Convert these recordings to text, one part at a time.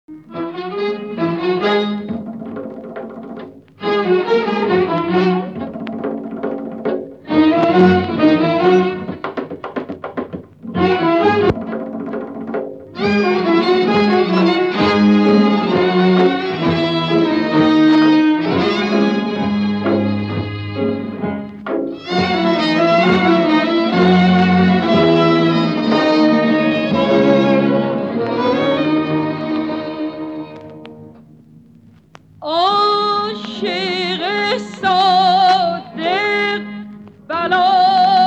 عاشق صادق بلا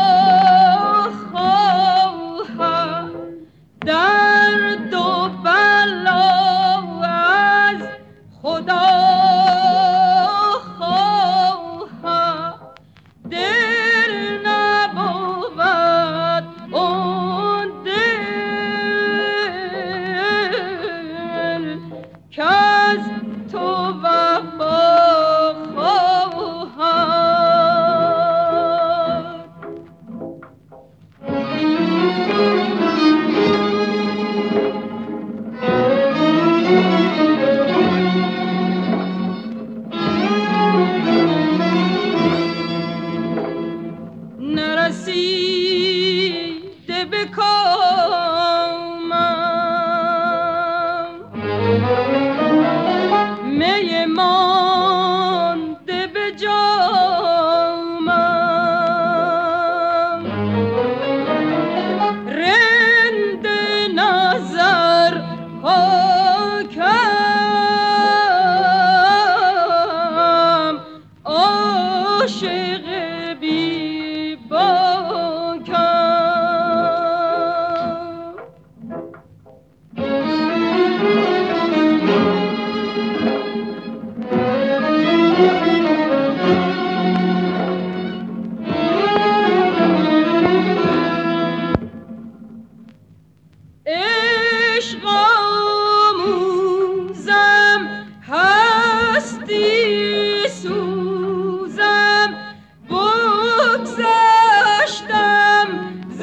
خواهد، درد و بلا از خدا خواهد. دل نبود اون دل کز تو وفا خواهد. نرسیده به کامم، می مانده به جامم، رند نظر پاکم، عاشق بی باکم. عشق آموزم هستی سوزم، بگذشتم ز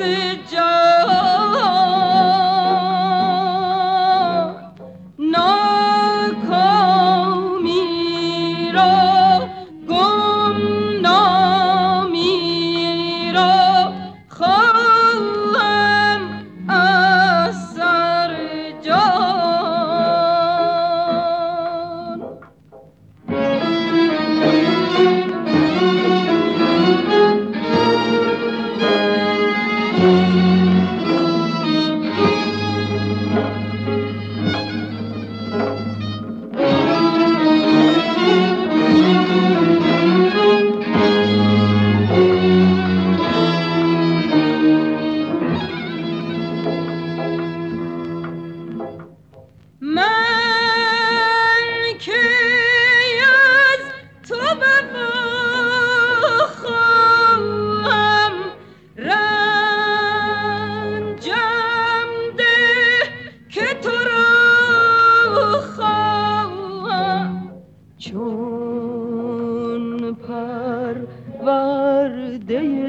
جهان. ناکامی را گمنامی را خواهم از سر جان. من که از تو وفا خواهم، رنجم ده که تو را خواهم. چون پرورده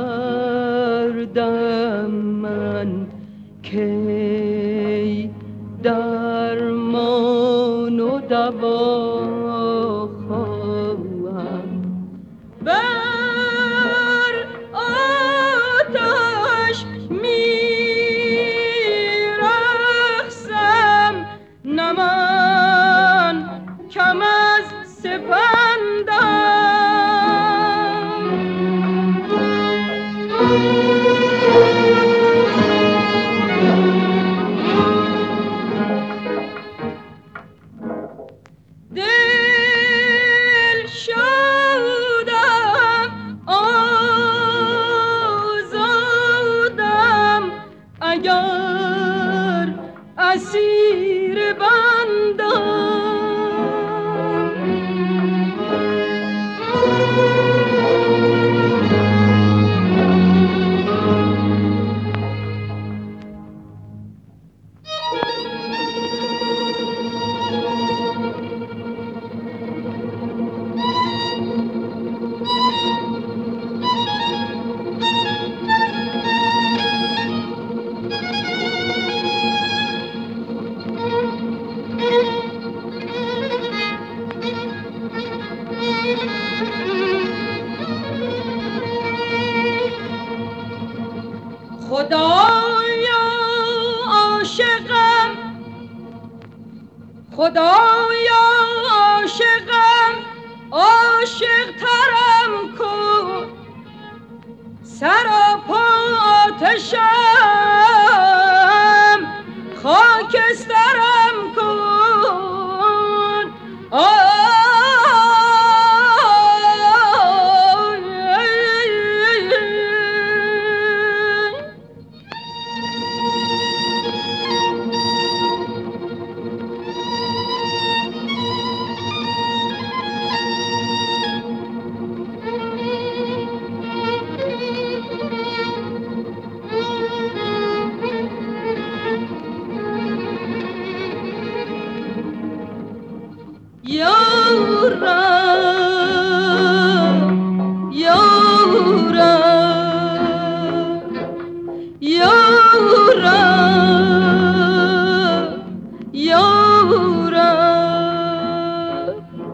دردم من کی درمان و دوا خواهم. بر آتش می‌رقصم، نه من کم از سپندم. دل شادم آزادم، اگر اسیر بندم. خدایا عاشقم عاشق ترم کن سراپا آتشم خاکسترم کن یارم یارم یارم یارم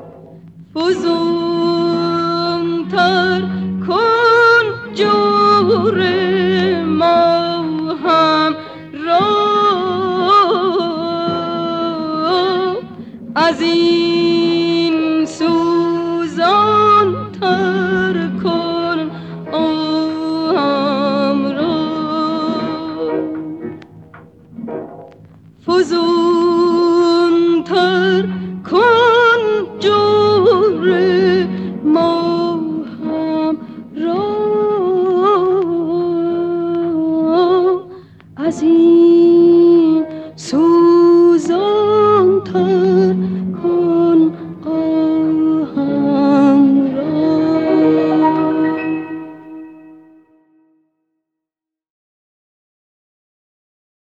فزونتر کن جور ما هم را از این